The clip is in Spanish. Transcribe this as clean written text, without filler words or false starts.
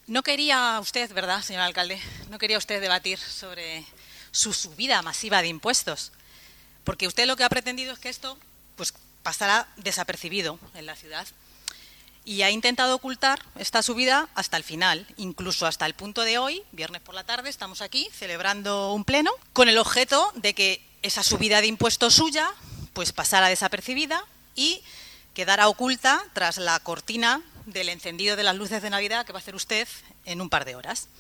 No quería usted, ¿verdad, señor alcalde? No quería usted debatir sobre su subida masiva de impuestos, porque usted lo que ha pretendido es que esto pues pasara desapercibido en la ciudad y ha intentado ocultar esta subida hasta el final, incluso hasta el punto de hoy, viernes por la tarde, estamos aquí celebrando un pleno con el objeto de que esa subida de impuestos suya pues pasara desapercibida y quedara oculta tras la cortina del encendido de las luces de Navidad que va a hacer usted en un par de horas.